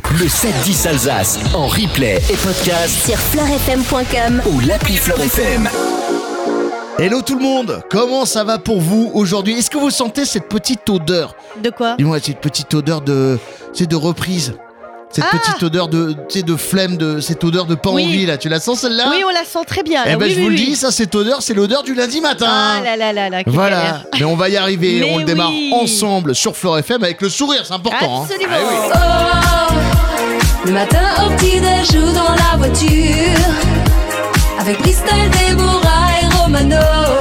Le 7-10 Alsace en replay et podcast sur fleurfm.com ou l'appli Fleur FM. Hello tout le monde, comment ça va pour vous aujourd'hui? Est-ce que vous sentez cette petite odeur? De quoi? Dis-moi, cette petite odeur de reprise. Cette petite odeur de flemme, cette odeur de pas envie là, tu la sens celle-là? Oui, on la sent très bien. Eh ben oui, je vous le dis, ça cette odeur, c'est l'odeur du lundi matin. Ah là, quelle Voilà, galère. mais on va y arriver, Mais on le démarre oui. ensemble sur Fleur FM avec le sourire, c'est important. Absolument. Ah oui. Le matin au petit-déj ou dans la voiture, avec Christelle, Déborah et Romano.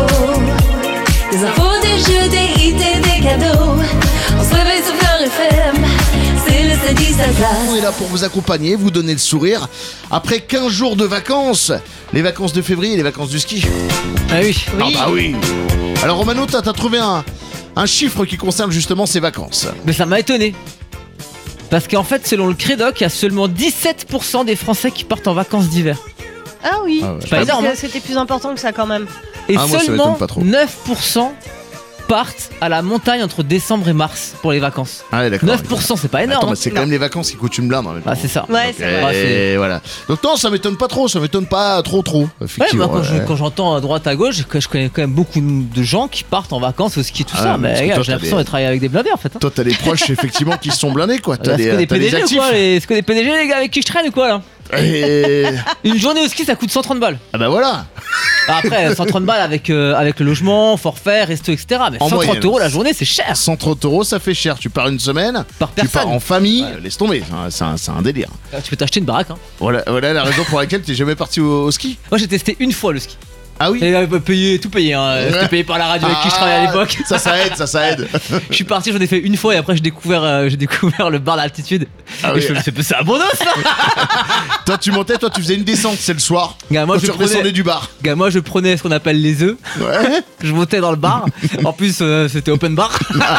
Des infos, des jeux, des hits et des cadeaux. On se réveille sur Fleur FM, c'est le 7-10 On Alsace. est là pour vous accompagner, vous donner le sourire. Après 15 jours de vacances, les vacances de février, les vacances du ski. Ah oui. Ah bah oui. Alors Romano, t'as trouvé un chiffre qui concerne justement ces vacances. Mais ça m'a étonné. Parce qu'en fait, selon le Crédoc, il y a seulement 17% des Français qui partent en vacances d'hiver. Ah oui. Ah ouais. Pas énorme, hein. C'était plus important que ça quand même. Et Ah, moi, ça seulement m'étonne pas trop. 9% partent à la montagne entre décembre et mars pour les vacances. Ah ouais, d'accord. 9%, c'est pas énorme. Attends, hein. mais c'est quand même les vacances qui coûtent une blinde en même temps. Ah, c'est ça. Ouais, c'est vrai. Ah, c'est- Et voilà. Donc non, ça m'étonne pas trop, ça m'étonne pas trop. Ouais, Effectivement. moi ouais. quand j'entends à droite à gauche, je connais quand même beaucoup de gens qui partent en vacances au ski et tout Ah, ça. mais parce Mais que gars, toi, j'ai t'as l'impression des- de travailler avec des blindés en fait. Hein. Toi, t'as des proches effectivement qui se sont blindés quoi. T'as Est-ce que des t'as des PDG ou actifs. quoi Est-ce que des PDG les gars avec qui je traîne ou quoi là? Et... Une journée au ski ça coûte 130 balles. Ah bah voilà. Après 130 balles avec le logement, forfait, resto, etc. Mais En 130 moyenne. euros la journée c'est cher 130 € ça fait cher. Tu pars une semaine, par tu pars personne. en famille, laisse tomber. C'est un délire. Tu peux t'acheter une baraque. Hein. Voilà la raison pour laquelle t'es jamais parti au ski. Moi j'ai testé une fois le ski. Ah oui. Et tout payé. Hein. C'était payé par la radio avec qui je travaillais à l'époque. Ça aide. Je suis parti, j'en ai fait une fois et après j'ai découvert le bar d'altitude. Ah Et oui. je me suis dit, c'est un bon dos ça. Toi tu montais, toi tu faisais une descente, c'est le soir. Gars, moi Quand je tu redescendais prenais du bar. Gars, moi je prenais ce qu'on appelle les œufs. Ouais. Je montais dans le bar. En plus c'était open bar.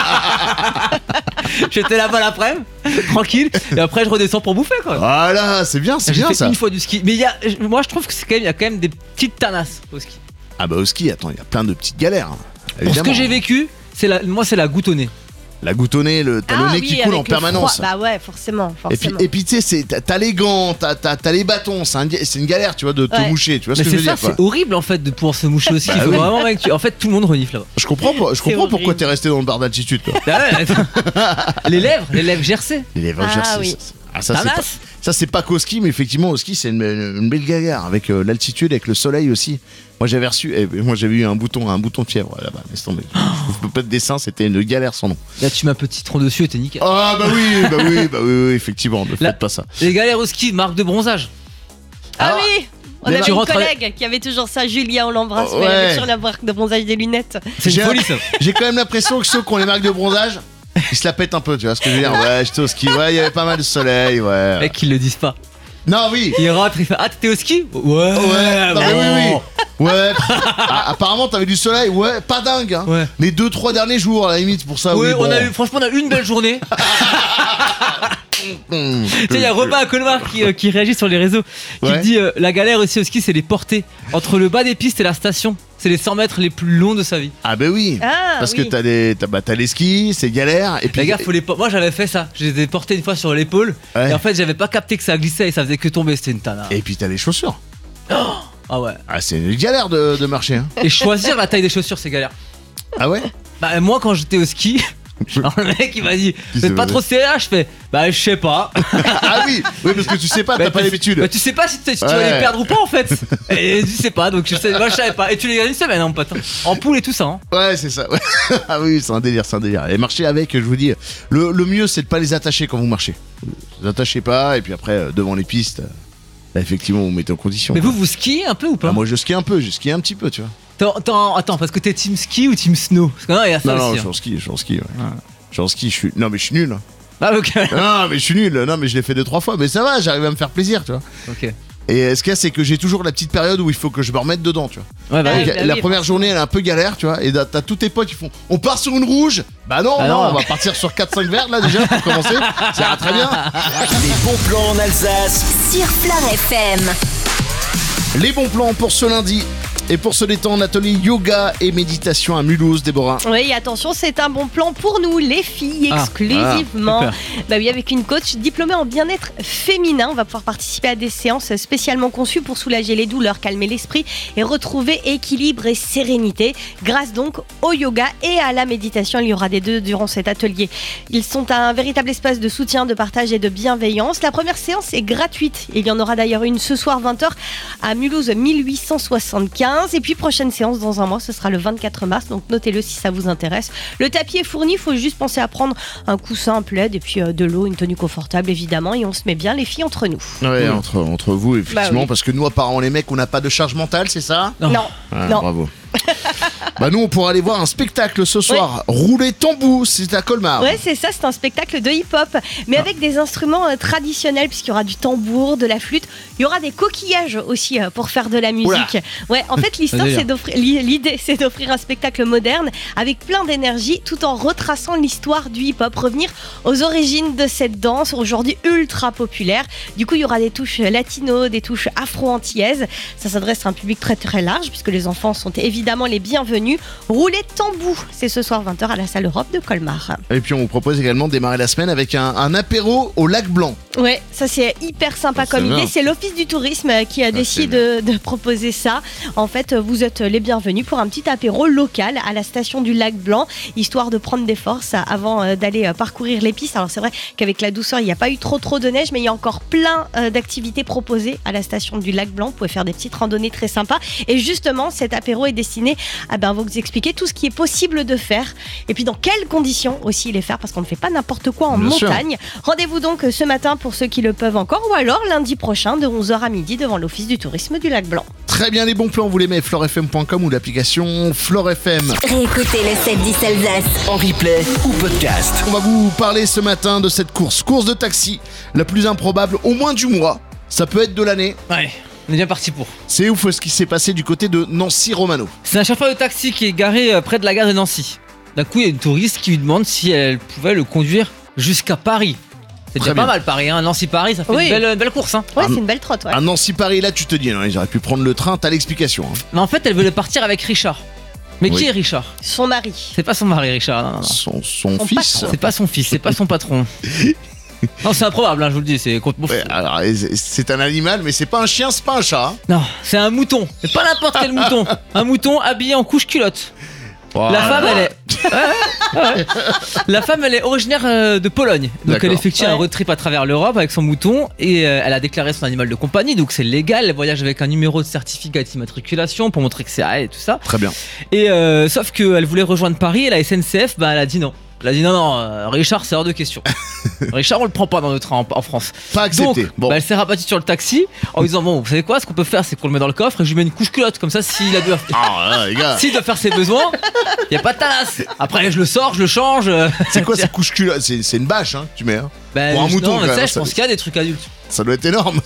J'étais là-bas l'après-midi, tranquille. Et après je redescends pour bouffer quoi. Voilà, c'est bien J'ai fait ça. une fois du ski. Mais moi je trouve que il y a quand même des petites tanasses au ski. Ah bah au ski, attends, il y a plein de petites galères. Hein. Pour ce Évidemment. que j'ai vécu, c'est la goutte au nez. La goutte au nez, t'as le nez qui coule en permanence. Bah ouais, forcément. Et puis tu sais, t'as les gants, t'as les bâtons, c'est une galère, tu vois, de te Ouais. moucher, tu vois ce Mais que je c'est veux ça, dire quoi. c'est horrible en fait de pouvoir se moucher au ski. Bah Faut oui. vraiment, mec, en fait tout le monde renifle là-bas. Je comprends pourquoi horrible. t'es resté dans le bar d'altitude, toi. Ah ouais, attends. les lèvres gercées. Les lèvres Ah gercées, oui. ça c'est pas, Tanas. ça c'est pas qu'au ski, mais effectivement au ski c'est une belle galère avec l'altitude, avec le soleil aussi. Moi j'avais eu un bouton de fièvre là-bas, laisse tomber. Je peux pas de dessin, c'était une galère sans nom. Là tu mets un petit tronc dessus et t'es nickel. Ah bah oui, effectivement, ne Là- faites pas ça. Les galères au ski, marque de bronzage. Ah Alors, oui. On les avait tu une rentres collègue qui avait toujours ça, Julien, on l'embrasse, mais Ouais. elle avait sur la marque de bronzage des lunettes. C'est J'ai- une folie ça. J'ai quand même l'impression que ceux qui ont les marques de bronzage, ils se la pètent un peu, tu vois ce que je veux dire. Ouais, j'étais au ski, ouais, il y avait pas mal de soleil, ouais. Mec, ils le disent pas. Non, oui. Il rentre, il fait ah t'étais au ski? Ouais. Ouais, non, mais bon. oui. Ouais. Ah, apparemment, t'avais du soleil, ouais, pas dingue. Hein. Ouais. Les 2-3 derniers jours, à la limite, pour ça, Ouais, oui. Bon. franchement on a eu une belle journée. Tu sais, il y a Robin à Colmar qui réagit sur les réseaux, qui Ouais. dit la galère aussi au ski, c'est les portées entre le bas des pistes et la station. C'est les 100 mètres les plus longs de sa vie. Ah, bah oui. Ah, Parce oui. que t'as les skis, c'est galère. Et puis, Les gars, moi j'avais fait ça. Je les ai portés une fois sur l'épaule. Ouais. Et en fait, j'avais pas capté que ça glissait et ça faisait que tomber. C'était une tana. et puis t'as les chaussures. Ah ouais. Ah, c'est une galère de marcher. Hein. Et choisir la taille des chaussures, c'est galère. Ah ouais. Bah, moi, quand j'étais au ski, alors, le mec il m'a dit s'est faites pas passé trop serré. Je fais bah, je sais pas. Ah oui, parce que tu sais pas, Bah, t'as pas l'habitude. Bah, tu sais pas si tu vas Ouais. les perdre ou pas en fait. Et tu sais pas, donc moi je savais pas. Et tu les gardes une semaine, hein, mon pote. En poule et tout ça. Hein. Ouais, c'est ça. Ah oui, c'est un délire. Et marcher avec, je vous dis, le mieux, c'est de pas les attacher quand vous marchez. Vous attachez pas, et puis après, devant les pistes, là, effectivement, vous mettez en condition. Mais quoi. vous skiez un peu ou pas? Ah, moi, je skie un peu, tu vois. Attends, parce que t'es team ski ou team snow? Parce que non, il y a ça Non, aussi. je hein. suis en ski, ouais. Je suis en ski, non, mais je suis nul. Ah, ok. Non, mais je suis nul. Non, mais je l'ai fait 2-3 fois. Mais ça va, j'arrive à me faire plaisir, tu vois. Ok. Et ce qu'il y a, c'est que j'ai toujours la petite période où il faut que je me remette dedans, tu vois. Ouais, bah Ah oui. oui. La première journée, elle est un peu galère, tu vois. Et t'as tous tes potes qui font on part sur une rouge. Bah non, Ah non, non. on va partir sur 4-5 verres là déjà pour commencer. Ça ira très bien. Les bons plans en Alsace. Sur Fleur FM. Les bons plans pour ce lundi. Et pour se détendre, atelier yoga et méditation à Mulhouse, Déborah. Oui, attention, c'est un bon plan pour nous, les filles, exclusivement. super. Bah oui, avec une coach diplômée en bien-être féminin, on va pouvoir participer à des séances spécialement conçues pour soulager les douleurs, calmer l'esprit et retrouver équilibre et sérénité. Grâce donc au yoga et à la méditation, il y aura des deux durant cet atelier. Ils sont un véritable espace de soutien, de partage et de bienveillance. La première séance est gratuite. Il y en aura d'ailleurs une ce soir 20h à Mulhouse 1875. Et puis prochaine séance dans un mois, ce sera le 24 mars. Donc notez-le si ça vous intéresse. Le tapis est fourni, il faut juste penser à prendre un coussin, un plaid et puis de l'eau, une tenue confortable évidemment. Et on se met bien les filles entre nous. Ouais, entre vous, effectivement, Bah oui. parce que nous, apparemment, les mecs, on n'a pas de charge mentale, c'est ça? Non. Non. Non. Bravo. Bah nous, on pourra aller voir un spectacle ce soir. Rouler tambour, c'est à Colmar. Ouais, c'est ça, c'est un spectacle de hip-hop, mais avec des instruments traditionnels, puisqu'il y aura du tambour, de la flûte. Il y aura des coquillages aussi pour faire de la musique. Oula. Ouais, en fait, l'idée, c'est d'offrir un spectacle moderne avec plein d'énergie, tout en retraçant l'histoire du hip-hop, revenir aux origines de cette danse, aujourd'hui ultra populaire. Du coup, il y aura des touches latino, des touches afro-antillaises. Ça s'adresse à un public très très large, puisque les enfants sont évidemment les bienvenus. Rouler tambour, c'est ce soir 20h à la salle Europe de Colmar. Et puis on vous propose également de démarrer la semaine avec un apéro au lac Blanc. Ouais, ça c'est hyper sympa Ça, comme c'est idée. bien. C'est l'Office du tourisme qui a décidé de proposer ça. En fait, vous êtes les bienvenus pour un petit apéro local à la station du lac Blanc, histoire de prendre des forces avant d'aller parcourir les pistes. Alors c'est vrai qu'avec la douceur, il n'y a pas eu trop de neige, mais il y a encore plein d'activités proposées à la station du lac Blanc. Vous pouvez faire des petites randonnées très sympas. Et justement, cet apéro est destiné à vous expliquer tout ce qui est possible de faire et puis dans quelles conditions aussi les faire, parce qu'on ne fait pas n'importe quoi en Bien sûr. montagne. Rendez-vous donc ce matin pour ceux qui le peuvent encore, ou alors lundi prochain de 11h à midi devant l'Office du tourisme du lac Blanc. Très bien, les bons plans, vous les mettez florefm.com ou l'application Flore FM. Réécoutez le 7-10 Alsace. En replay ou podcast. On va vous parler ce matin de cette course de taxi, la plus improbable au moins du mois. Ça peut être de l'année. Ouais, on est bien parti pour. C'est ouf ce qui s'est passé du côté de Nancy Romano. C'est un chauffeur de taxi qui est garé près de la gare de Nancy. D'un coup, il y a une touriste qui lui demande si elle pouvait le conduire jusqu'à Paris. C'est Très déjà pas bien. mal Paris, hein. Nancy-Paris, ça fait Oui. une belle course. Hein. Ouais, c'est une belle trotte. Ouais. À Nancy-Paris, là tu te dis, non, ils auraient pu prendre le train, t'as l'explication. Hein. Mais en fait, elle veut partir avec Richard. Mais Oui. qui est Richard? Son mari. C'est pas son mari, Richard. Non. Son Son fils. patron. C'est pas son fils, c'est pas son patron. Non, c'est improbable, hein, je vous le dis, c'est contre mon Ouais, alors, c'est un animal, mais c'est pas un chien, c'est pas un chat. Hein. Non, c'est un mouton. Mais pas n'importe quel mouton. Un mouton habillé en couche culotte. La femme, elle est. Ouais. La femme, elle est originaire de Pologne. Donc, D'accord. elle effectue un Ouais. road trip à travers l'Europe avec son mouton et elle a déclaré son animal de compagnie. Donc, c'est légal. Elle voyage avec un numéro de certificat d'immatriculation pour montrer que c'est à elle et tout ça. Très bien. Et sauf qu'elle voulait rejoindre Paris et la SNCF, elle a dit non. Elle a dit non, Richard, c'est hors de question. Richard, on le prend pas dans le train en France. Pas accepté. Donc, Bon. elle s'est rabattue sur le taxi en disant bon, vous savez quoi, ce qu'on peut faire, c'est qu'on le met dans le coffre et je lui mets une couche culotte comme ça, s'il a Ah, là, les gars. s'il doit faire ses besoins, y a pas de tasse. Après, je le sors, je le change. C'est quoi cette couche culotte? C'est une bâche, hein, tu mets. Hein. Ben, Pour un mouton, non, quand mais même, ça, je ça- pense qu'il y a des trucs adultes. Ça doit être énorme.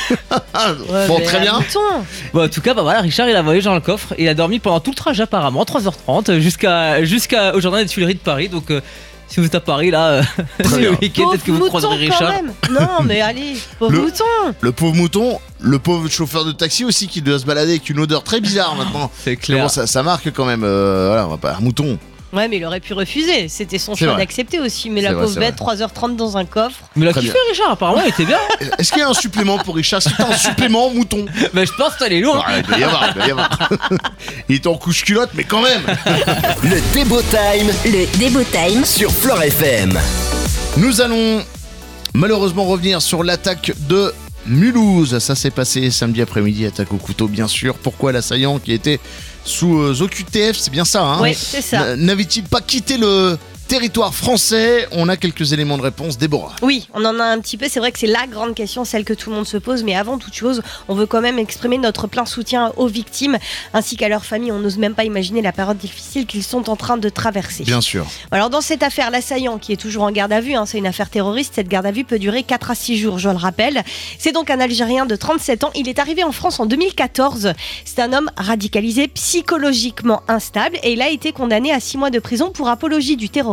Bon, Mais très un bien. mouton. Bon, en tout cas, voilà, Richard, il a voyagé dans le coffre et il a dormi pendant tout le trajet apparemment, 3h30, jusqu'au jardin des Tuileries de Paris. Donc, si vous êtes à Paris là, Très le bien. week-end, peut-être que vous mouton croiserez quand Richard. même. Non, mais allez, pauvre Le- mouton. Le pauvre mouton, le pauvre chauffeur de taxi aussi qui doit se balader avec une odeur très bizarre maintenant. C'est Mais clair. bon, ça marque quand même. Voilà, on va pas un mouton. Ouais, mais il aurait pu refuser. C'était son C'est choix vrai. d'accepter aussi. Mais C'est la vrai, pauvre c'est bête, 3h30 dans un coffre. Mais il a Très kiffé Richard, apparemment, il était bien. Est-ce qu'il y a un supplément pour Richard? C'est un supplément mouton. Mais je pense qu'elle est lourde. Ouais, il doit y avoir, il doit y avoir. Il est en couche culotte, mais quand même. Le Débo Time Le Débo Time. sur Flore FM. Nous allons malheureusement revenir sur l'attaque de Mulhouse. Ça s'est passé samedi après-midi, attaque au couteau bien sûr. Pourquoi l'assaillant qui était sous OQTF, c'est bien ça, hein? Oui, c'est ça. N'avait-il pas quitté le territoire français? On a quelques éléments de réponse, Déborah. Oui, on en a un petit peu. C'est vrai que c'est la grande question, celle que tout le monde se pose. Mais avant toute chose, on veut quand même exprimer notre plein soutien aux victimes ainsi qu'à leurs familles. On n'ose même pas imaginer la période difficile qu'ils sont en train de traverser. Bien sûr. Alors dans cette affaire, l'assaillant qui est toujours en garde à vue, c'est une affaire terroriste, cette garde à vue peut durer 4 à 6 jours, je le rappelle. C'est donc un Algérien de 37 ans, il est arrivé en France en 2014. C'est un homme radicalisé, psychologiquement instable et il a été condamné à 6 mois de prison pour apologie du terrorisme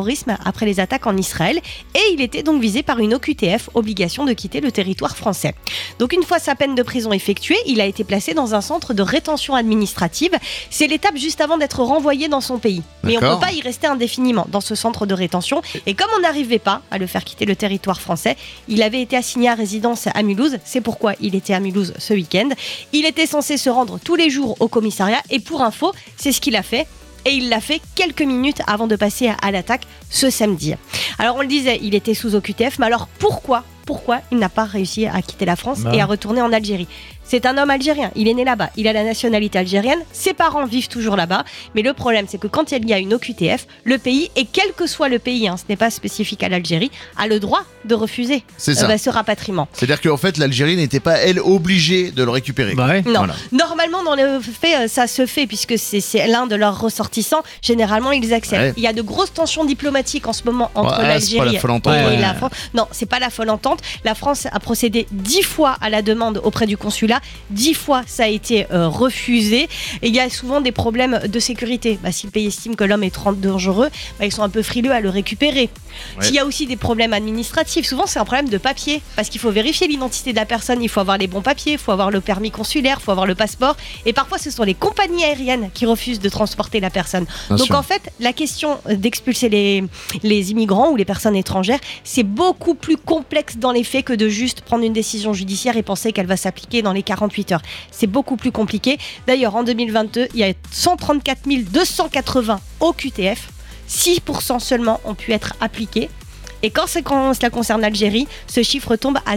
terrorisme après les attaques en Israël et il était donc visé par une OQTF, obligation de quitter le territoire français. Donc une fois sa peine de prison effectuée, il a été placé dans un centre de rétention administrative. C'est l'étape juste avant d'être renvoyé dans son pays. Mais on ne D'accord. peut pas y rester indéfiniment dans ce centre de rétention. Et comme on n'arrivait pas à le faire quitter le territoire français, il avait été assigné à résidence à Mulhouse. C'est pourquoi il était à Mulhouse ce week-end. Il était censé se rendre tous les jours au commissariat. Et pour info, c'est ce qu'il a fait. Et il l'a fait quelques minutes avant de passer à l'attaque ce samedi. Alors on le disait, il était sous OQTF. Mais alors pourquoi il n'a pas réussi à quitter la France et à retourner en Algérie? C'est un homme algérien, il est né là-bas, il a la nationalité algérienne, ses parents vivent toujours là-bas, mais le problème c'est que quand il y a une OQTF, le pays, et quel que soit le pays, ce n'est pas spécifique à l'Algérie, a le droit de refuser C'est ça. ce rapatriement. C'est-à-dire qu'en fait, l'Algérie n'était pas, elle, obligée de le récupérer. Bah ouais. Non, Voilà. normalement dans les faits, ça se fait puisque c'est l'un de leurs ressortissants. Généralement, ils acceptent. Ouais. Il y a de grosses tensions diplomatiques en ce moment entre Ouais, c'est pas l'Algérie la folle entente. et Ouais. la France. Non, c'est pas la folle entente. La France a procédé 10 fois à la demande auprès du consulat. 10 fois, ça a été refusé. Et il y a souvent des problèmes de sécurité. Si le pays estime que l'homme est trop dangereux, ils sont un peu frileux à le récupérer. Ouais. S'il y a aussi des problèmes administratifs, souvent c'est un problème de papier, parce qu'il faut vérifier l'identité de la personne, il faut avoir les bons papiers, il faut avoir le permis consulaire, il faut avoir le passeport, et parfois ce sont les compagnies aériennes qui refusent de transporter la personne. Bien Donc sûr. en fait, la question d'expulser les immigrants ou les personnes étrangères, c'est beaucoup plus complexe dans les faits que de juste prendre une décision judiciaire et penser qu'elle va s'appliquer dans les 48 heures. C'est beaucoup plus compliqué. D'ailleurs, en 2022, il y a 134 280 OQTF. 6% seulement ont pu être appliqués. Et quand cela concerne l'Algérie, ce chiffre tombe à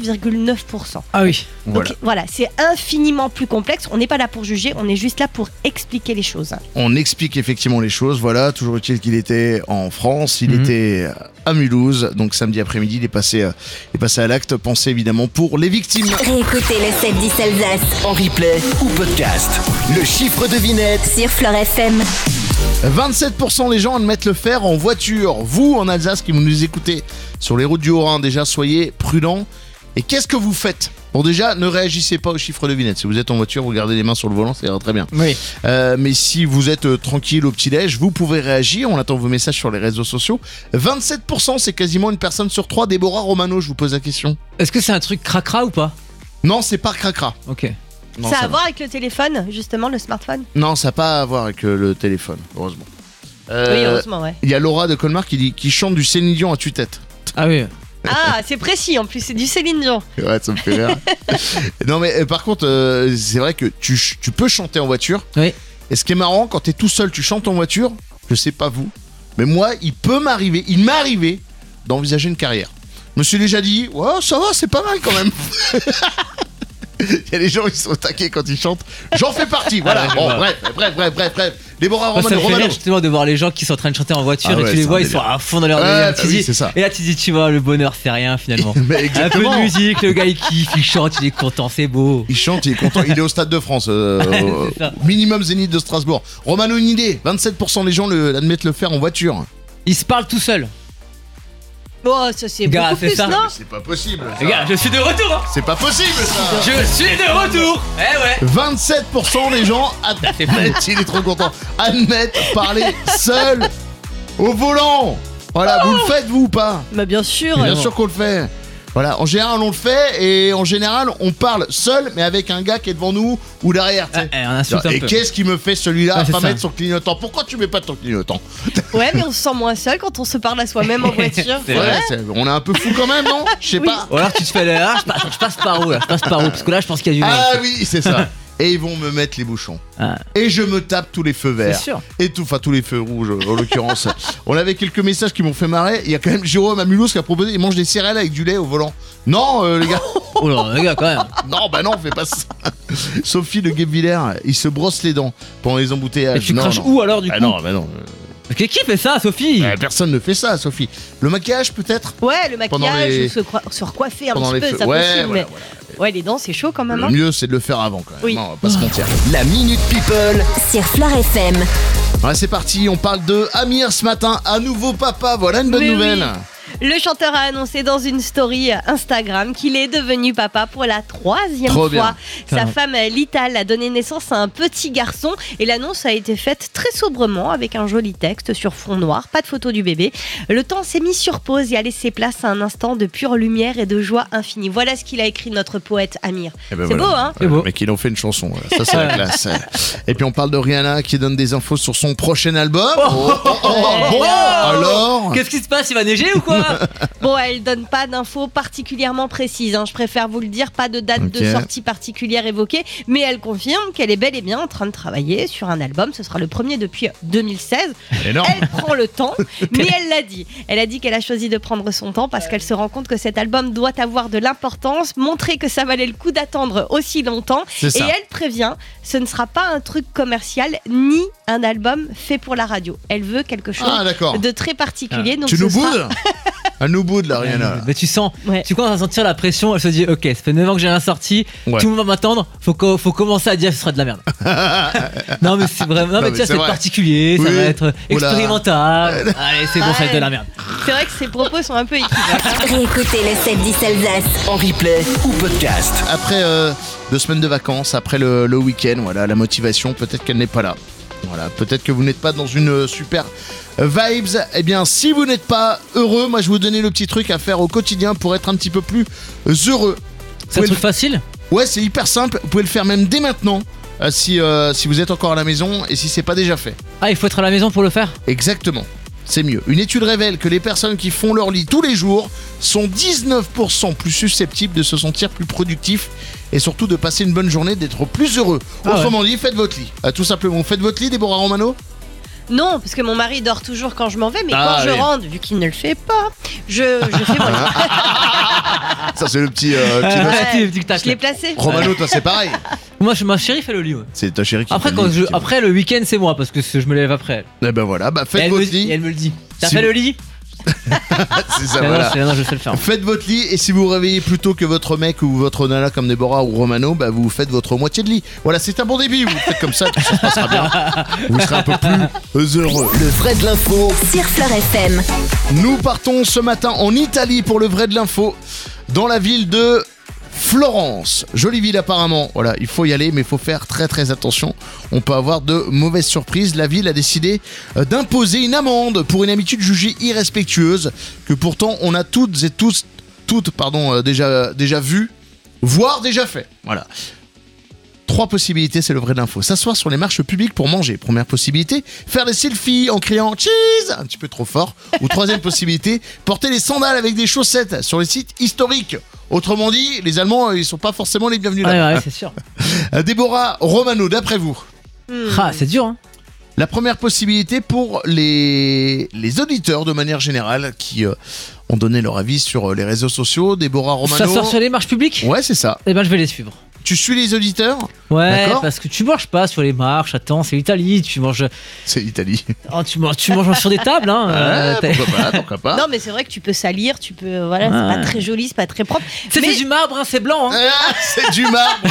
0,9%. Ah oui. Donc voilà, c'est infiniment plus complexe. On n'est pas là pour juger, on est juste là pour expliquer les choses. On explique effectivement les choses, voilà, toujours est-il qu'il était en France, il était à Mulhouse, donc samedi après-midi, il est passé à l'acte, pensez évidemment pour les victimes. Réécoutez le 7-10 Alsace En replay ou podcast. Le chiffre devinette. sur Fleur FM. 27% des gens admettent le faire en voiture. Vous, en Alsace, qui nous écoutez sur les routes du Haut-Rhin, déjà, soyez prudents. Et qu'est-ce que vous faites? Bon, déjà, ne réagissez pas au chiffre devinette. Si vous êtes en voiture, vous gardez les mains sur le volant, ça ira très bien. Oui. Mais si vous êtes tranquille au petit-déj, vous pouvez réagir. On attend vos messages sur les réseaux sociaux. 27%, c'est quasiment une personne sur 3. Déborah Romano, je vous pose la question. Est-ce que c'est un truc cracra ou pas? Non, c'est pas cracra. Ok. Non, ça a à va. voir avec le téléphone, justement, le smartphone? Non, ça n'a pas à voir avec le téléphone, heureusement. Oui, heureusement, ouais. Il y a Laura de Colmar qui chante du Céline Dion à tue-tête. Ah oui. Ah, c'est précis en plus, c'est du Céline Dion. Ouais, ça me fait rire. Non, mais par contre, c'est vrai que tu peux chanter en voiture. Oui. Et ce qui est marrant, quand t'es tout seul, tu chantes en voiture. Je sais pas vous, mais moi, il m'est arrivé d'envisager une carrière. Je me suis déjà dit, ouais, ça va, c'est pas mal quand même. Il y a des gens qui sont taqués quand ils chantent. J'en fais partie, voilà. je Bon, vois. bref. Déborah Moi, ça me fait Romano. rire justement de voir les gens qui sont en train de chanter en voiture Ah et ouais, tu les c'est vois, un ils sont délire. à fond dans leur Ouais, délire. bah Tu oui, dis- c'est ça. Et là, tu dis, tu vois, le bonheur, c'est rien finalement. Mais Un peu exactement. de musique, le gars il kiffe, il chante, il est content, c'est beau. Il chante, il est content, il est au Stade de France, c'est ça. minimum Zénith de Strasbourg. Romano, une idée, 27% des gens admettent le faire en voiture. Il se parle tout seul. Oh, ça c'est Gars, beaucoup c'est plus, ça. non? C'est pas possible. Les gars, je suis de retour, hein. C'est pas possible ça. Je suis de retour. Eh ouais. 27% des gens C'est fou. admettent, il est trop content, admettent parler seul au volant. Voilà, vous le faites vous ou pas? Bah bien sûr. Bien sûr qu'on le fait. Voilà, en général on le fait et en général on parle seul mais avec un gars qui est devant nous ou derrière. tu sais. On insulte un Et peu. qu'est-ce qui me fait celui-là Ouais, à c'est pas ça. mettre son clignotant? Pourquoi tu mets pas ton clignotant? Ouais, mais on se sent moins seul quand on se parle à soi-même en voiture. C'est vrai. On est un peu fou quand même, non? Je sais Oui. pas. Ou alors tu te fais le. Ah, je passe par où là? Je passe par où? Parce que là, je pense qu'il y a du monde. Ah oui, c'est ça. Et ils vont me mettre les bouchons. Ah. Et je me tape tous les feux verts. C'est sûr. Et tout, enfin tous les feux rouges en l'occurrence. On avait quelques messages qui m'ont fait marrer. Il y a quand même Jérôme à Mulhouse qui a proposé, il mange des céréales avec du lait au volant. Non les gars. Oh là, les gars, quand même. Non, bah non, fais pas ça. Sophie de Guebwiller, il se brosse les dents pendant les embouteillages. Et tu Non, craches non. où alors du coup? Ah non, bah non. Qui fait ça, Sophie? Personne ne fait ça, Sophie. Le maquillage peut-être? Ouais, le Pendant maquillage, les- ou se recoiffer un Pendant petit les peu, feux. ça Ouais, possible. voilà, mais ouais, les dents, c'est chaud quand même. Le Hein. mieux c'est de le faire avant quand même. Oui. Non, on va pas se mentir. La Minute People. Sur Fleur FM. Ouais, c'est parti, on parle de Amir ce matin, à nouveau papa, voilà une bonne Mais nouvelle. oui. Le chanteur a annoncé dans une story Instagram qu'il est devenu papa pour la 3e Trop fois. bien. Sa femme Lital a donné naissance à un petit garçon et l'annonce a été faite très sobrement avec un joli texte sur fond noir, pas de photo du bébé. Le temps s'est mis sur pause et a laissé place à un instant de pure lumière et de joie infinie. Voilà ce qu'il a écrit notre poète Amir. Eh ben C'est voilà. beau, hein? C'est beau. Mais qu'ils ont fait une chanson, ça c'est la classe. Et puis on parle de Rihanna qui donne des infos sur son prochain album. Bon, alors Qu'est-ce qui se passe? Il va neiger ou quoi? Bon, elle donne pas d'infos particulièrement précises, hein. Je préfère vous le dire, pas de date de Ok. sortie particulière évoquée, mais elle confirme qu'elle est bel et bien en train de travailler sur un album. Ce sera le premier depuis 2016. Énorme. Elle prend le temps, mais elle l'a dit. Elle a dit qu'elle a choisi de prendre son temps parce qu'elle se rend compte que cet album doit avoir de l'importance, montrer que ça valait le coup d'attendre aussi longtemps. C'est Et ça. elle prévient, ce ne sera pas un truc commercial ni un album fait pour la radio. Elle veut quelque chose Ah d'accord. de très particulier. Donc Tu ce nous sera- boudes Elle nous boude là, Rihanna. Mais tu sens, Ouais. tu commences à sentir la pression. Elle se dit, ok, ça fait 9 ans que j'ai rien sorti. Ouais. Tout le monde va m'attendre. Faut commencer à dire que ce sera de la merde. Non, mais c'est vraiment. Non, mais mais tu vois, c'est c'est vrai. particulier. Ça Oui. va être Oula. expérimental. Allez, c'est bon, ça va être de la merde. C'est vrai que ses propos sont un peu équivoques, hein. Réécoutez le 7-10 Alsace. En replay ou podcast. Après 2 semaines de vacances, après le week-end, voilà, la motivation, peut-être qu'elle n'est pas là. Voilà, peut-être que vous n'êtes pas dans une super vibes. Eh bien, si vous n'êtes pas heureux, moi je vais vous donner le petit truc à faire au quotidien pour être un petit peu plus heureux. C'est un truc facile. Ouais, c'est hyper simple. Vous pouvez le faire même dès maintenant si vous êtes encore à la maison et si c'est pas déjà fait. Ah, il faut être à la maison pour le faire. Exactement. C'est mieux. Une étude révèle que les personnes qui font leur lit tous les jours sont 19% plus susceptibles de se sentir plus productifs et surtout de passer une bonne journée, d'être plus heureux. Ah Autrement dit, faites votre lit. Tout simplement, faites votre lit, Déborah Romano. Non, parce que mon mari dort toujours quand je m'en vais, mais Ah, quand je oui. rentre, vu qu'il ne le fait pas, je fais mon lit. Ça, c'est le petit. Je l'ai placé. Romano, toi, c'est pareil. Moi, ma chérie fait le lit. Ouais. C'est ta chérie qui Après, fait le lit, effectivement. après le week-end, c'est moi parce que je me lève après. Eh ben voilà, bah Et faites elle, votre me, lit. et elle me le dit. T'as Si fait vous- le lit? C'est ça, Ah non, voilà. non, je sais le faire. Faites votre lit et si vous vous réveillez plus tôt que votre mec ou votre nana comme Déborah ou Romano, bah vous faites votre moitié de lit. Voilà, c'est un bon début. Vous faites comme ça, puis ça se passera bien. Vous serez un peu plus heureux. Le vrai de l'info Sur Fleur FM. Nous partons ce matin en Italie pour le vrai de l'info dans la ville de Florence. Jolie ville apparemment. Voilà, il faut y aller mais il faut faire très très attention. On peut avoir de mauvaises surprises. La ville a décidé d'imposer une amende pour une habitude jugée irrespectueuse que pourtant on a toutes et tous déjà vu, voire déjà fait. Voilà. 3 possibilités, c'est le vrai de l'info. S'asseoir sur les marches publiques pour manger. Première possibilité, faire des selfies en criant cheese un petit peu trop fort. Ou troisième possibilité, porter des sandales avec des chaussettes sur les sites historiques. Autrement dit, les Allemands, ils sont pas forcément les bienvenus là. Ouais, ouais, c'est sûr. Déborah Romano, d'après vous, Ah, c'est dur, hein. la première possibilité pour les auditeurs de manière générale qui ont donné leur avis sur les réseaux sociaux. Déborah Romano. Ça sort sur les marches publiques? Ouais, c'est ça. Eh ben, je vais les suivre. Tu suis les auditeurs? Ouais, D'accord. parce que tu marches pas sur les marches. Attends, c'est l'Italie. Tu manges, C'est l'Italie. tu manges sur des tables, hein. Pourquoi pas. Non, mais c'est vrai que tu peux salir, tu peux. Voilà, c'est Ouais. pas très joli, c'est pas très propre. C'est Mais- du marbre, hein, c'est blanc. Hein. Ah, c'est du marbre.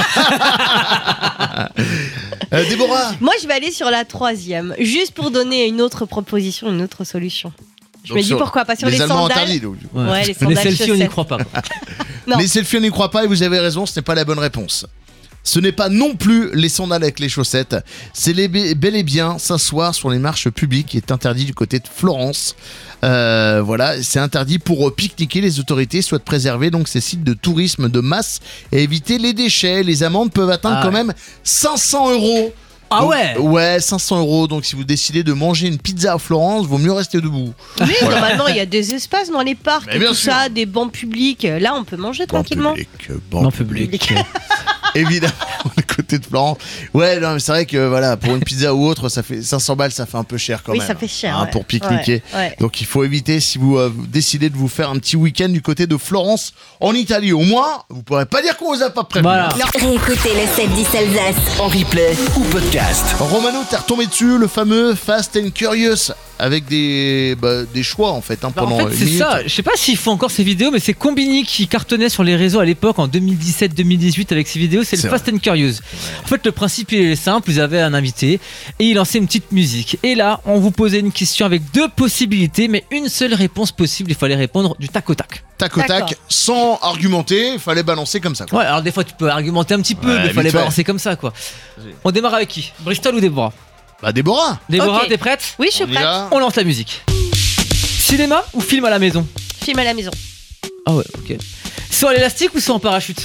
Déborah. Moi, je vais aller sur la 3e, juste pour donner une autre proposition, une autre solution. Je Donc me dis sur pourquoi pas sur les Allemands sandales. interdits, donc, du coup. Ouais, les les sandales selfies, on n'y chaussettes. croit pas. quoi. Non. Les selfies, on n'y croit pas et vous avez raison, ce n'est pas la bonne réponse. Ce n'est pas non plus les sandales avec les chaussettes, c'est bel et bien s'asseoir sur les marches publiques qui est interdit du côté de Florence. Voilà, c'est interdit pour pique-niquer. Les autorités souhaitent préserver donc ces sites de tourisme de masse et éviter les déchets. Les amendes peuvent atteindre Ah quand ouais. même 500 €. Ah Donc, ouais. Ouais, 500 €. Donc si vous décidez de manger une pizza à Florence, vaut mieux rester debout. Mais normalement, il y a des espaces dans les parcs Mais et bien tout sûr. ça, des bancs publics. Là, on peut manger tranquillement. Non, public. Évidemment, le côté de Florence. Ouais, non, mais c'est vrai que voilà, pour une pizza ou autre, ça fait 500 balles, ça fait un peu cher quand Oui, même. ça fait cher, hein, ouais. pour pique-niquer. Ouais, ouais. Donc il faut éviter si vous décidez de vous faire un petit week-end du côté de Florence en Italie. Au moins, vous pourrez pas dire qu'on vous a pas prévenu. Voilà. Réécoutez le 7-10 Alsace. en replay ou podcast. Romano, t'es retombé dessus, le fameux Fast and Curious. avec des choix en fait Bah, pendant en fait, une c'est minute. ça. Je sais pas s'ils font encore ces vidéos, mais c'est Combini qui cartonnait sur les réseaux à l'époque en 2017-2018 avec ces vidéos. C'est le C'est Fast and Curious. En fait, le principe il est simple. Ils avaient un invité et il lançait une petite musique. Et là, on vous posait une question avec 2 possibilités, mais une seule réponse possible. Il fallait répondre du tac au tac. Tac au tac, D'accord. sans argumenter, il fallait balancer comme ça. Quoi. Ouais, alors des fois tu peux argumenter un petit peu, Ouais, mais il fallait vite fait. balancer comme ça quoi. On démarre avec qui? Bristol ou Déborah? Bah Déborah, Déborah, Ok. t'es prête? Oui, je suis on y prête. va. On lance la musique. Cinéma ou film à la maison? Film à la maison. Ah ouais, ok. Saut à l'élastique ou saut en parachute?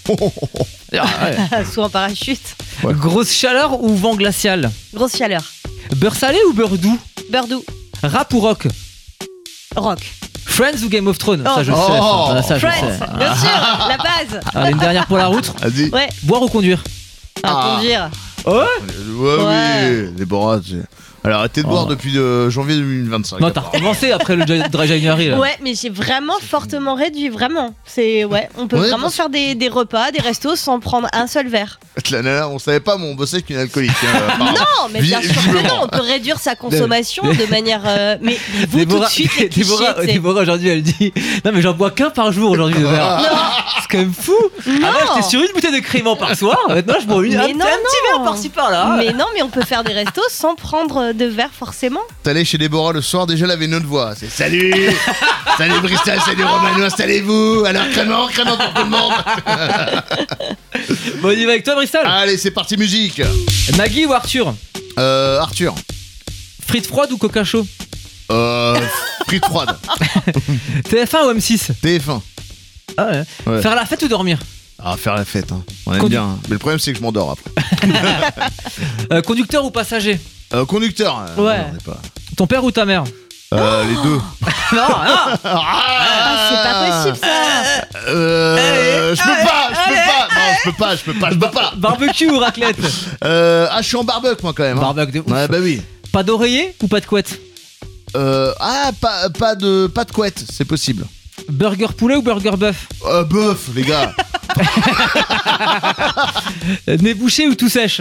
Soit en parachute. Ouais. Grosse chaleur ou vent glacial? Grosse chaleur. Beurre salé ou beurre doux? Beurre doux. Rap ou rock? Rock. Friends ou Game of Thrones? Oh. Ça je sais. Oh. Ça, je Friends, sais. bien sûr, la base. Allez, une dernière pour la route. Vas-y. Ouais, Boire ou conduire? à Ah. conduire. Ouais. Ouais, Ouais. oui, Déborah. Alors arrêtez de boire depuis janvier 2025. Non, t'as recommencé après le Dry January là. Ouais, mais j'ai vraiment fortement réduit, vraiment. C'est on peut Ouais, vraiment parce- faire des repas, des restos sans prendre un seul verre. La nana, on savait pas, mais on bossait avec une alcoolique. apparemment. Non, mais bien sûr que Visiblement. non, on peut réduire sa consommation de manière. Mais vous tout de Déborah, suite les clichés, tu sais. Déborah, aujourd'hui elle dit non mais j'en bois qu'un par jour aujourd'hui de verre. C'est quand même fou. Non. Avant j'étais sur une bouteille de crément par soir. Maintenant je bois un Mais petit non, verre non. par-ci par-là. Mais non, mais on peut faire des restos sans prendre de verre forcément. T'allais chez Déborah le soir, déjà elle avait une autre voix. C'est salut, salut Bristol, salut Romano, installez-vous. Alors crément pour tout le monde. Bon, on y va avec toi Bristol. Allez, c'est parti musique. Nagui ou Arthur? Arthur. Frites froides ou coca chaud? Frites froides. TF1 ou M6? TF1. Ah ouais. Ouais. Faire la fête ou dormir? Ah, faire la fête, hein. On aime Condu- bien. hein. Mais le problème, c'est que je m'endors après. Conducteur ou passager? Conducteur. Ouais. non, on est pas. Ton père ou ta mère? Les deux. Non, non. Ah, c'est pas possible ça. Je peux pas. Barbecue ou raclette? Je suis en barbecue, moi, quand même. hein. Barbecue de ouf. Ouais, bah oui. Pas d'oreiller ou pas de couette? Pas de couette, c'est possible. Burger poulet ou burger bœuf? Bœuf, les gars. Nez bouché ou tout sèche?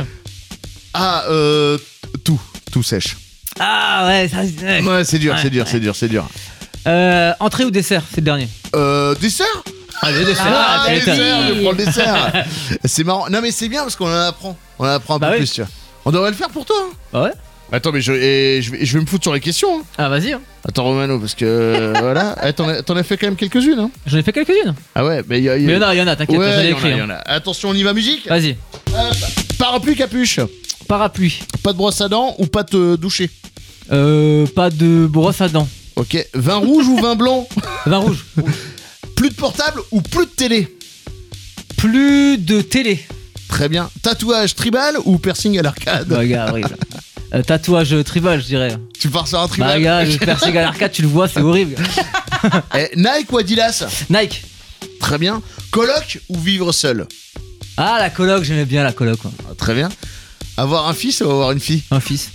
Tout sèche. Ah ouais, ça Ouais, c'est dur, Ouais, c'est dur. entrée ou dessert? C'est le dernier. Dessert. Allez, dessert. Ah, tu dessert, m'étonnes. je prends le dessert. C'est marrant. Non, mais c'est bien parce qu'on en apprend. On en apprend un Bah peu oui. plus, tu vois. On devrait le faire pour toi. hein. Ah ouais? Attends, mais je vais me foutre sur les questions. hein. Ah vas-y, hein. Attends, Romano, parce que voilà. T'en as fait quand même quelques-unes. Hein. J'en ai fait quelques-unes. Ah ouais, mais Mais il y en a, t'inquiète, Ouais, j'en ai y en a, écrit. y hein. en a. Attention, on y va, musique. Vas-y. Parapluie, capuche. Parapluie. Pas de brosse à dents ou pas de doucher. Pas de brosse à dents. Ok. Vin rouge ou vin blanc. Vin rouge. Plus de portable ou plus de télé. Plus de télé. Très bien. Tatouage tribal ou piercing à l'arcade. Bah gars, horrible. Tatouage tribal, je dirais. Tu pars sur un Bah tribal. gars, le piercing à l'arcade, tu le vois, c'est horrible. Nike ou Adidas. Nike. Très bien. Coloc ou vivre seul. Ah, la coloc, j'aimais bien la coloc. Quoi. Ah, très bien. Avoir un fils ou avoir une fille. Un fils.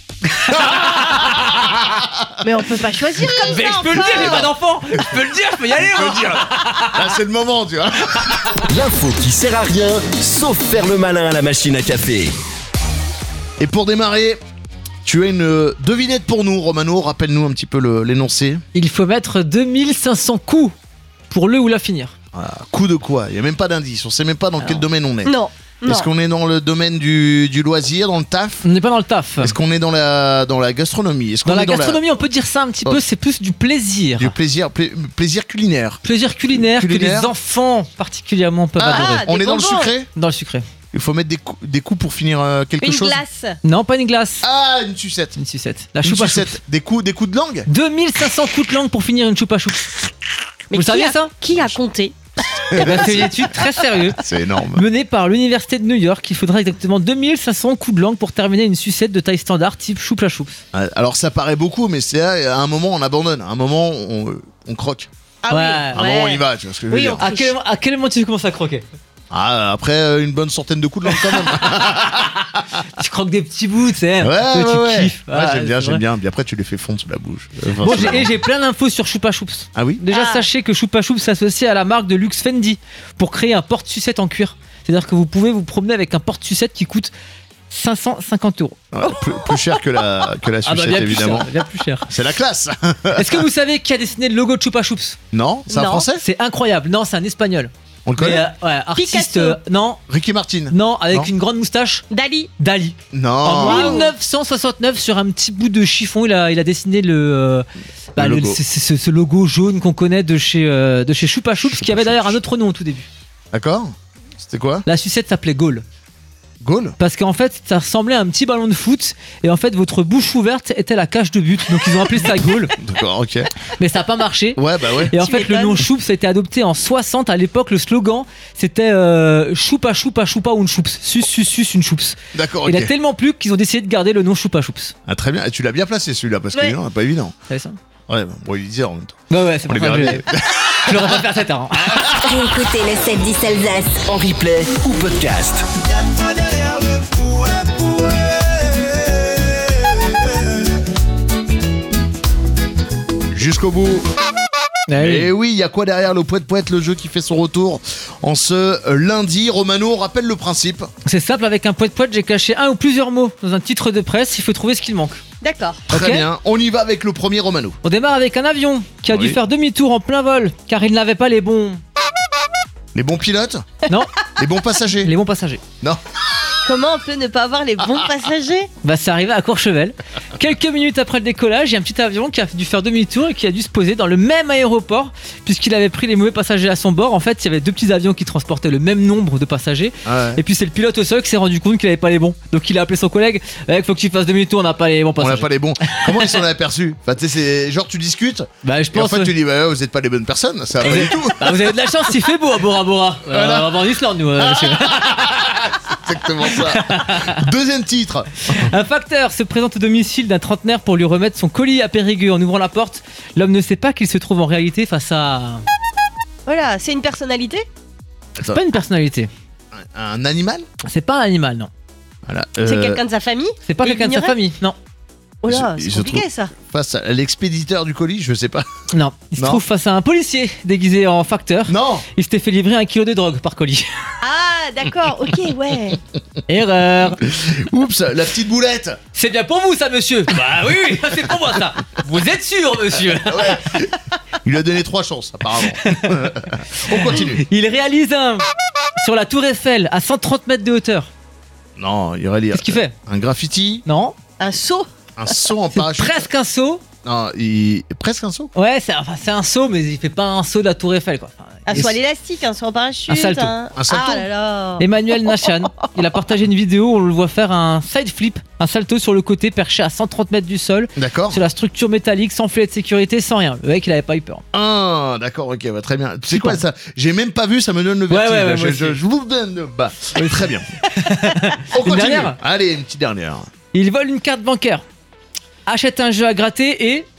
Mais on peut pas choisir comme Mais ça. je peux le enfin. dire, j'ai pas d'enfant. Je peux le dire, je peux y aller. Je moi. veux dire. Là, c'est le moment, tu vois. L'info qui sert à rien, sauf faire le malin à la machine à café. Et pour démarrer, tu as une devinette pour nous, Romano. Rappelle-nous un petit peu l'énoncé. Il faut mettre 2500 coups pour le ou la finir. Ah, coup de quoi. Il n'y a même pas d'indice. On sait même pas dans quel domaine on est. Non. Non. Est-ce qu'on est dans le domaine du loisir, dans le taf. On n'est pas dans le taf. Est-ce qu'on est dans la gastronomie. Est-ce qu'on Dans la est gastronomie, on peut dire ça un petit Oh. peu, c'est plus du plaisir. du plaisir culinaire. Plaisir culinaire, Culinaire. que les enfants particulièrement peuvent Ah, adorer. On des est dans le bonbons. sucré. Dans le sucré. Il faut mettre des coups pour finir quelque Une chose. glace. Non, pas une glace. Ah, une sucette. Une sucette. La Une choupa choups. sucette. Des coups de langue. 2500 coups de langue pour finir une choupa choups. Mais Vous le qui saviez a- ça Qui a compté? Eh ben, c'est une étude très sérieuse C'est énorme. menée par l'université de New York. Il faudra exactement 2500 coups de langue pour terminer une sucette de taille standard type choupa choups. Alors ça paraît beaucoup, mais c'est à un moment on abandonne. À un moment on croque. Ah Ouais. À un moment on y va. Tu vois ce que je veux Oui, dire. À quel moment tu commences à croquer? Ah, après une bonne centaine de coups de langue quand même. Tu croques des petits bouts, tu sais. Ouais, tu ouais. kiffes. Ouais, Ah, j'aime bien, c'est j'aime vrai. bien. Puis après tu les fais fondre sous la bouche. Bon, j'ai plein d'infos sur choupa choups. Ah oui. Déjà, Ah. sachez que Choupa Choups s'associe à la marque de luxe Fendi pour créer un porte-sucette en cuir. C'est-à-dire que vous pouvez vous promener avec un porte-sucette qui coûte 550 €. Ouais, plus cher que la sucette, bien évidemment. plus cher, bien plus cher. C'est la classe. Est-ce que vous savez qui a dessiné le logo de Chupa Chups? Non, c'est un Non. français. C'est incroyable. Non, c'est un espagnol. On le connaît. Mais, ouais, artiste. Picasso. Non, Ricky Martin. non, avec Non. une grande moustache. Dali. Dali. Non. En 1969, sur un petit bout de chiffon, il a dessiné le logo. ce logo jaune qu'on connaît de chez Chupa Chups, qui avait d'ailleurs un autre nom au tout début. D'accord. C'était quoi? La sucette s'appelait Gaulle. Gaulle. Parce qu'en fait, ça ressemblait à un petit ballon de foot, et en fait, votre bouche ouverte était la cage de but. Donc ils ont appelé ça Gaulle, D'accord, ok. mais ça n'a pas marché. Ouais, bah ouais. Et en Tu fait, le m'étonnes. nom Choups a été adopté en 60. À l'époque, le slogan, c'était Choupa Choupa Choupa ou une Choups. Sus une Choups. D'accord, Il a ok. tellement plu qu'ils ont décidé de garder le nom Choupa Choups. Ah, très bien. Et tu l'as bien placé celui-là parce que Ouais. non, pas évident. Vous savez ça? Ouais, bon, il disait en même temps. Bah ouais, c'est On pour les ça que verra. je l'aurais pas fait à 7 ans. Réécoutez le 7-10 Alsace. En replay ou podcast. Jusqu'au bout. Eh Et oui, il y a quoi derrière le poète, le jeu qui fait son retour en ce lundi. Romano, on rappelle le principe. C'est simple, avec un poète-poète, j'ai caché un ou plusieurs mots dans un titre de presse. Il faut trouver ce qu'il manque. D'accord. Très Ok. bien, on y va avec le premier Romano. On démarre avec un avion qui a dû Oui. faire demi-tour en plein vol car il n'avait pas les bons. Les bons pilotes, Non, les bons passagers. les bons passagers. Non, Comment on peut ne pas avoir les bons passagers? Bah, c'est arrivé à Courchevel. Quelques minutes après le décollage, il y a un petit avion qui a dû faire demi-tour et qui a dû se poser dans le même aéroport puisqu'il avait pris les mauvais passagers à son bord. En fait, il y avait deux petits avions qui transportaient le même nombre de passagers. ouais. Et puis c'est le pilote au sol qui s'est rendu compte qu'il avait pas les bons. Donc il a appelé son collègue. Il faut que tu fasses demi-tour, on n'a pas les bons On n'a passagers. pas les bons. Comment ils s'en ont aperçus? Enfin, tu sais, c'est genre tu discutes Bah, je et en pense. fait tu dis bah vous êtes pas les bonnes personnes. Ça va pas du tout. Bah, vous avez de la chance, il fait beau à Bora Bora. On va en Islande, nous, monsieur. Exactement ça. Deuxième titre. Un facteur se présente au domicile d'un trentenaire pour lui remettre son colis à Périgueux. En ouvrant la porte, l'homme ne sait pas qu'il se trouve en réalité face à. Voilà, c'est une personnalité? C'est pas une personnalité. Un animal. C'est pas un animal, non. Voilà. C'est quelqu'un de sa famille? C'est pas Et quelqu'un de sa ignorait famille, non. Oh là, Il c'est se compliqué trouve- ça. Face à l'expéditeur du colis, je sais pas. Non. Il se Non. trouve face à un policier déguisé en facteur. Non. Il s'était fait livrer 1 kilo de drogue par colis. Ah, d'accord, ok, ouais. Erreur. Oups, la petite boulette. C'est bien pour vous, ça, monsieur. Bah oui, oui, c'est pour moi, ça. Vous êtes sûr, monsieur? Il lui a donné 3 chances apparemment. On continue. Il réalise un sur la tour Eiffel à 130 mètres de hauteur. Non, il aurait dit Qu'est-ce qu'il fait? un graffiti, Non. Un saut. un saut en C'est parachute. presque un saut. Non, presque un saut. Ouais, c'est un saut, mais il fait pas un saut de la tour Eiffel, quoi. Enfin, Un il- saut à l'élastique, un saut en parachute. Un salto. Un salto. Ah là là. Emmanuel Nachan, il a partagé une vidéo où on le voit faire un side flip, un salto sur le côté perché à 130 mètres du sol, D'accord. sur la structure métallique, sans filet de sécurité, sans rien. Le mec, il avait pas eu peur. Ah, d'accord, ok, bah, très bien. Tu sais quoi Super. ça? J'ai même pas vu, ça me donne le vertige. ouais, là. moi je aussi. vous donne le bas. Très bien. On Une continue. dernière Allez, une petite dernière. Il vole une carte bancaire, achète un jeu à gratter Et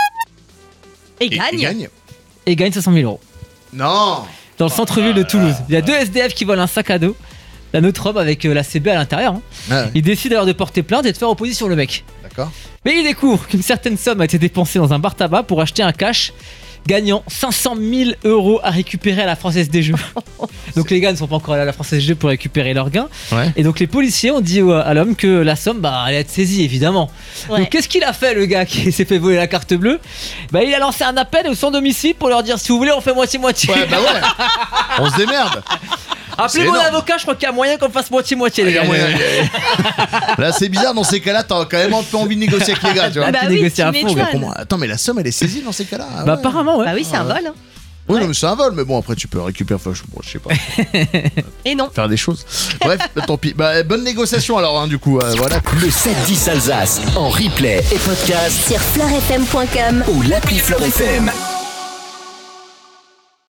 Et gagne. gagne. et gagne 500 000 €. Non. Dans le centre-ville de Toulouse. Il y a deux SDF qui volent un sac à dos, la notre robe avec la CB à l'intérieur. Hein. Ah, Il décide alors de porter plainte et de faire opposition le mec. d'accord. Mais il découvre qu'une certaine somme a été dépensée dans un bar tabac pour acheter un cash, gagnant 500 000 € à récupérer à la Française des Jeux. Donc les gars ne sont pas encore allés à la Française des Jeux pour récupérer leur gain. Ouais. Et donc les policiers ont dit à l'homme que la somme allait être saisie, évidemment. Ouais. Donc qu'est-ce qu'il a fait, le gars qui s'est fait voler la carte bleue? Il a lancé un appel au sans domicile pour leur dire, si vous voulez, on fait moitié-moitié. Ouais, bah ouais. On se démerde. Appelez c'est mon énorme. avocat, je crois qu'il y a moyen qu'on fasse moitié-moitié, les Il y a gars. moyen. Là, c'est bizarre, dans ces cas-là, t'as quand même un peu envie de négocier avec les gars, tu vois. Ah, Bah tu oui, négocies tu à fond, m'étonnes. Comment- Attends, mais la somme, elle est saisie dans ces cas-là? Ah Bah ouais. apparemment, ouais. Bah oui, c'est un vol. hein. Oui, Ouais. non, mais c'est un vol, mais bon, après, tu peux récupérer, enfin, je sais pas, Et non. faire des choses. Bref, tant pis. Bah, bonne négociation alors, hein, du coup, voilà. Le 7-10 Alsace en replay et podcast Sur fleurfm.com. ou l'appli Fleur FM.